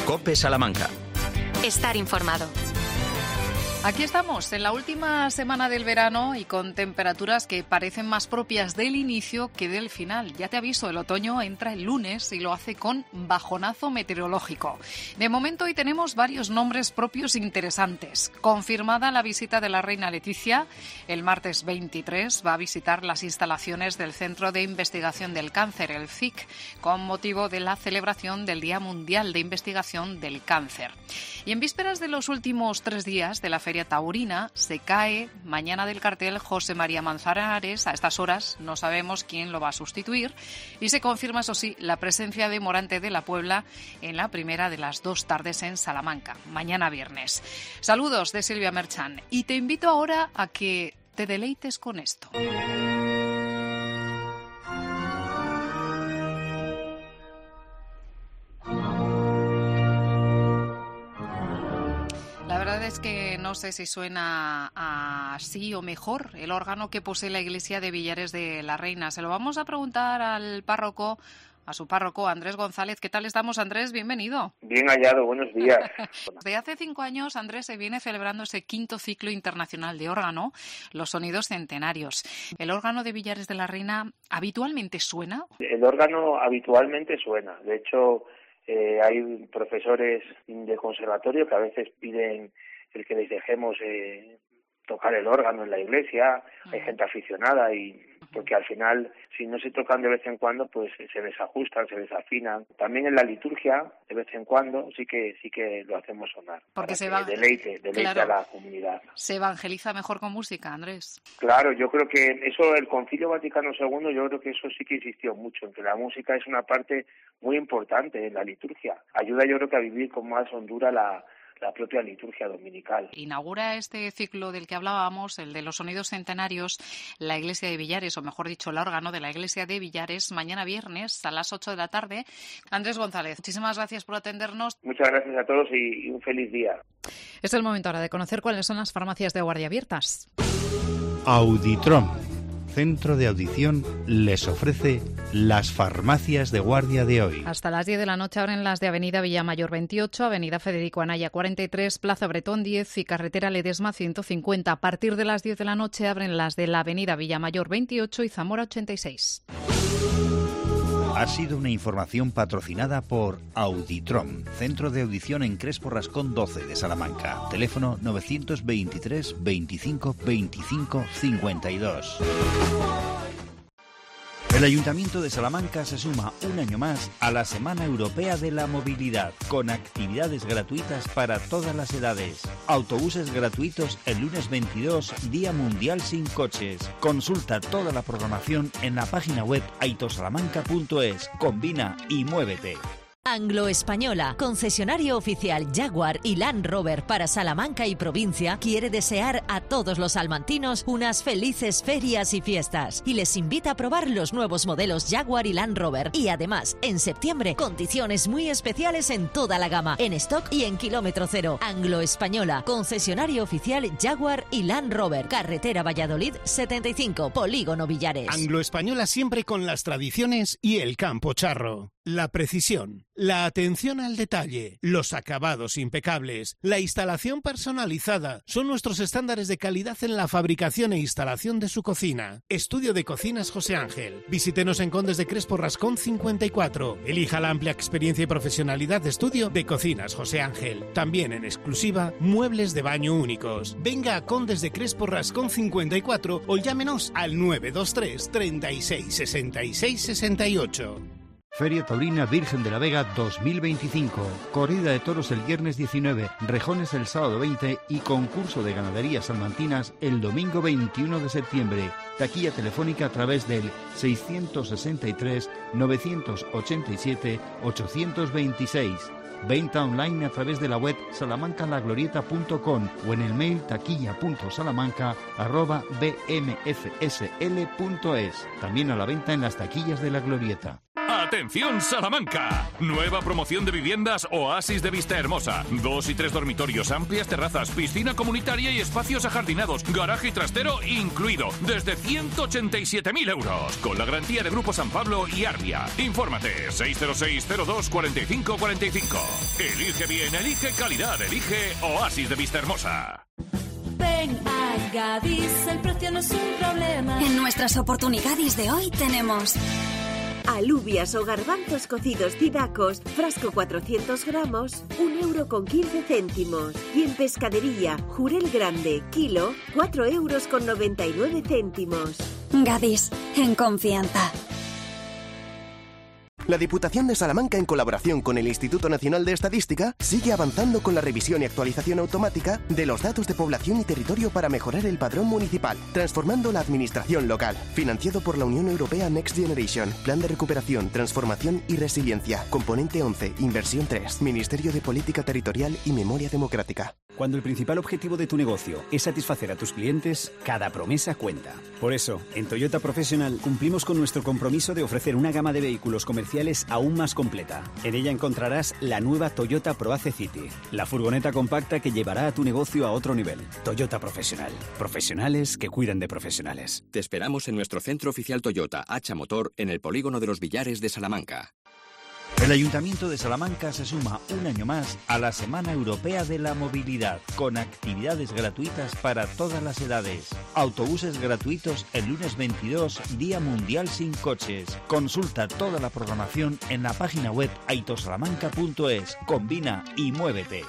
COPE Salamanca. Estar informado. Aquí estamos, en la última semana del verano y con temperaturas que parecen más propias del inicio que del final. Ya te aviso, el otoño entra el lunes y lo hace con bajonazo meteorológico. De momento hoy tenemos varios nombres propios interesantes. Confirmada la visita de la reina Leticia, el martes 23 va a visitar las instalaciones del Centro de Investigación del Cáncer, el CIC, con motivo de la celebración del Día Mundial de Investigación del Cáncer. Y en vísperas de los últimos 3 días de la Feria Taurina, se cae mañana del cartel José María Manzanares. A estas horas no sabemos quién lo va a sustituir y se confirma, eso sí, la presencia de Morante de la Puebla en la primera de las 2 tardes en Salamanca, mañana viernes. Saludos de Silvia Merchan y te invito ahora a que te deleites con esto. La verdad es que no sé si suena así o mejor el órgano que posee la iglesia de Villares de la Reina. Se lo vamos a preguntar al párroco, a su párroco, Andrés González. ¿Qué tal estamos, Andrés? Bienvenido. Bien hallado, buenos días. Desde hace 5 años, Andrés, se viene celebrando ese 5º ciclo internacional de órgano, los sonidos centenarios. ¿El órgano de Villares de la Reina habitualmente suena? El órgano habitualmente suena. De hecho, hay profesores de conservatorio que a veces piden el que les dejemos tocar el órgano en la iglesia. Hay gente aficionada y porque al final, si no se tocan de vez en cuando, pues se desajustan, se desafinan. También en la liturgia, de vez en cuando, sí que lo hacemos sonar. Porque deleite claro, a la comunidad. ¿Se evangeliza mejor con música, Andrés? Claro, yo creo que eso, el Concilio Vaticano II, yo creo que eso sí que insistió mucho, en que la música es una parte muy importante en la liturgia. Ayuda, yo creo, que a vivir con más hondura la propia liturgia dominical. Inaugura este ciclo del que hablábamos, el de los sonidos centenarios, la iglesia de Villares, o mejor dicho, el órgano de la iglesia de Villares, mañana viernes a las 8 de la tarde. Andrés González, muchísimas gracias por atendernos. Muchas gracias a todos y un feliz día. Es el momento ahora de conocer cuáles son las farmacias de guardia abiertas. Auditrom, Centro de Audición, les ofrece las farmacias de guardia de hoy. Hasta las 10 de la noche abren las de Avenida Villamayor 28, Avenida Federico Anaya 43, Plaza Bretón 10 y Carretera Ledesma 150. A partir de las 10 de la noche abren las de la Avenida Villamayor 28 y Zamora 86. Ha sido una información patrocinada por Auditrom, Centro de Audición en Crespo Rascón 12 de Salamanca. Teléfono 923 25 25 52. El Ayuntamiento de Salamanca se suma un año más a la Semana Europea de la Movilidad, con actividades gratuitas para todas las edades. Autobuses gratuitos el lunes 22, Día Mundial sin Coches. Consulta toda la programación en la página web aitosalamanca.es. Combina y muévete. Anglo-Española, concesionario oficial Jaguar y Land Rover para Salamanca y provincia, quiere desear a todos los salmantinos unas felices ferias y fiestas y les invita a probar los nuevos modelos Jaguar y Land Rover y además, en septiembre, condiciones muy especiales en toda la gama, en stock y en kilómetro cero. Anglo-Española, concesionario oficial Jaguar y Land Rover, carretera Valladolid 75, Polígono Villares. Anglo-Española siempre con las tradiciones y el campo charro. La precisión, la atención al detalle, los acabados impecables, la instalación personalizada son nuestros estándares de calidad en la fabricación e instalación de su cocina. Estudio de Cocinas José Ángel. Visítenos en Condes de Crespo Rascón 54. Elija la amplia experiencia y profesionalidad de estudio de Cocinas José Ángel. También en exclusiva, muebles de baño únicos. Venga a Condes de Crespo Rascón 54 o llámenos al 923 36 66 68. Feria Taurina Virgen de la Vega 2025. Corrida de toros el viernes 19, rejones el sábado 20 y concurso de ganaderías salmantinas el domingo 21 de septiembre. Taquilla telefónica a través del 663 987 826. Venta online a través de la web salamancalaglorieta.com o en el mail taquilla.salamanca@bmfsl.es. También a la venta en las taquillas de la Glorieta. ¡Atención Salamanca! Nueva promoción de viviendas Oasis de Vista Hermosa. 2 y 3 dormitorios, amplias terrazas, piscina comunitaria y espacios ajardinados, garaje y trastero incluido, desde 187.000 euros, con la garantía de Grupo San Pablo y Arbia. Infórmate, 606-02-4545. Elige bien, elige calidad, elige Oasis de Vista Hermosa. Ven a Gadis, el precio no es un problema. En nuestras oportunidades de hoy tenemos alubias o garbanzos cocidos Cidacos, frasco 400 gramos, 1,15 €. Y en pescadería, jurel grande, kilo, 4,99 €. Gadis, en confianza. La Diputación de Salamanca, en colaboración con el Instituto Nacional de Estadística, sigue avanzando con la revisión y actualización automática de los datos de población y territorio para mejorar el padrón municipal, transformando la administración local. Financiado por la Unión Europea Next Generation, Plan de Recuperación, Transformación y Resiliencia. Componente 11, Inversión 3, Ministerio de Política Territorial y Memoria Democrática. Cuando el principal objetivo de tu negocio es satisfacer a tus clientes, cada promesa cuenta. Por eso, en Toyota Professional cumplimos con nuestro compromiso de ofrecer una gama de vehículos comerciales aún más completa. En ella encontrarás la nueva Toyota Proace City, la furgoneta compacta que llevará a tu negocio a otro nivel. Toyota Professional. Profesionales que cuidan de profesionales. Te esperamos en nuestro centro oficial Toyota Hacha Motor en el Polígono de los Villares de Salamanca. El Ayuntamiento de Salamanca se suma un año más a la Semana Europea de la Movilidad, con actividades gratuitas para todas las edades. Autobuses gratuitos el lunes 22, Día Mundial sin Coches. Consulta toda la programación en la página web aitosalamanca.es. Combina y muévete.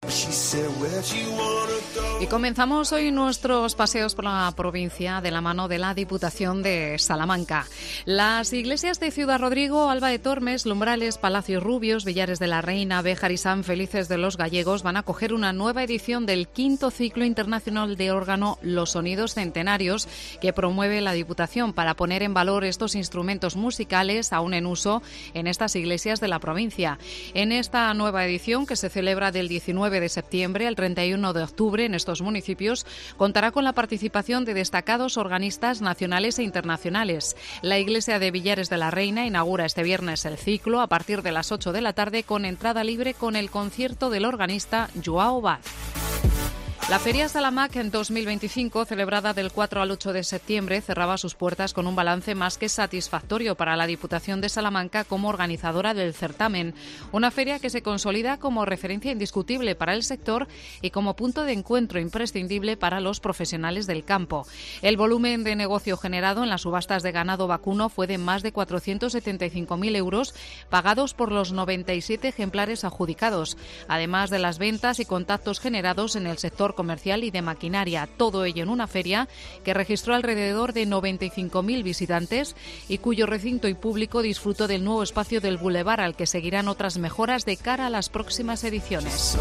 Y comenzamos hoy nuestros paseos por la provincia de la mano de la Diputación de Salamanca. Las iglesias de Ciudad Rodrigo, Alba de Tormes, Lumbrales, Palacios Rubios, Villares de la Reina, Béjar y San Felices de los Gallegos van a acoger una nueva edición del 5º ciclo internacional de órgano Los Sonidos Centenarios, que promueve la Diputación para poner en valor estos instrumentos musicales aún en uso en estas iglesias de la provincia. En esta nueva edición, que se celebra del 19 de septiembre al 31 de octubre en estos municipios, contará con la participación de destacados organistas nacionales e internacionales. La Iglesia de Villares de la Reina inaugura este viernes el ciclo a partir de las 8 de la tarde con entrada libre con el concierto del organista Joao Vaz. La Feria Salamac en 2025, celebrada del 4 al 8 de septiembre, cerraba sus puertas con un balance más que satisfactorio para la Diputación de Salamanca como organizadora del certamen. Una feria que se consolida como referencia indiscutible para el sector y como punto de encuentro imprescindible para los profesionales del campo. El volumen de negocio generado en las subastas de ganado vacuno fue de más de 475.000 euros, pagados por los 97 ejemplares adjudicados, además de las ventas y contactos generados en el sector comercial y de maquinaria, todo ello en una feria que registró alrededor de 95.000 visitantes y cuyo recinto y público disfrutó del nuevo espacio del Boulevard, al que seguirán otras mejoras de cara a las próximas ediciones.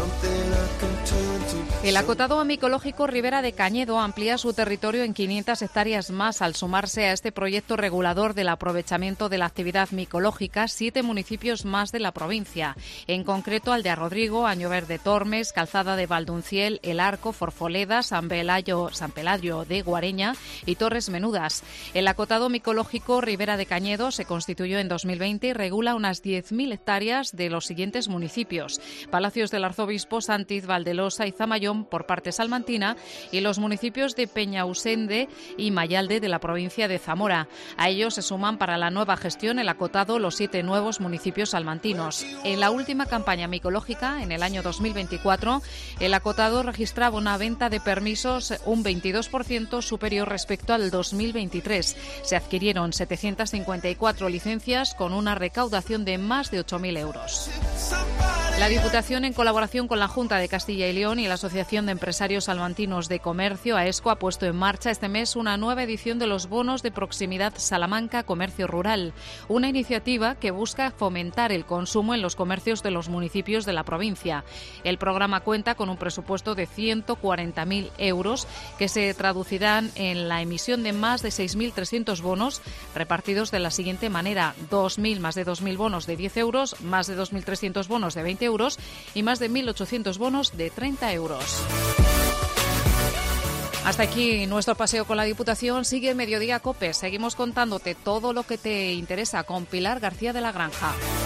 El acotado micológico Ribera de Cañedo amplía su territorio en 500 hectáreas más al sumarse a este proyecto regulador del aprovechamiento de la actividad micológica 7 municipios más de la provincia, en concreto Aldea Rodrigo, Añover de Tormes, Calzada de Valdunciel, El Arco, Forfoleda, San Pelayo de Guareña y Torres Menudas. El acotado micológico Ribera de Cañedo se constituyó en 2020 y regula unas 10.000 hectáreas de los siguientes municipios: Palacios del Arzobispo, Santiz, Valdelosa y Zamayón por parte salmantina, y los municipios de Peñausende y Mayalde de la provincia de Zamora. A ellos se suman para la nueva gestión el acotado los 7 nuevos municipios salmantinos. En la última campaña micológica, en el año 2024, el acotado registraba una venta de permisos un 22% superior respecto al 2023. Se adquirieron 754 licencias con una recaudación de más de 8.000 euros. La Diputación, en colaboración con la Junta de Castilla y León y la Asociación de Empresarios Salmantinos de Comercio, AESCO, ha puesto en marcha este mes una nueva edición de los bonos de proximidad Salamanca Comercio Rural, una iniciativa que busca fomentar el consumo en los comercios de los municipios de la provincia. El programa cuenta con un presupuesto de 140.000 euros que se traducirán en la emisión de más de 6.300 bonos repartidos de la siguiente manera: 2.000 más de 2.000 bonos de 10 euros, más de 2.300 bonos de 20 euros y más de 1.800 bonos de 30 euros. Hasta aquí nuestro paseo con la Diputación. Sigue Mediodía COPE. Seguimos contándote todo lo que te interesa con Pilar García de la Granja.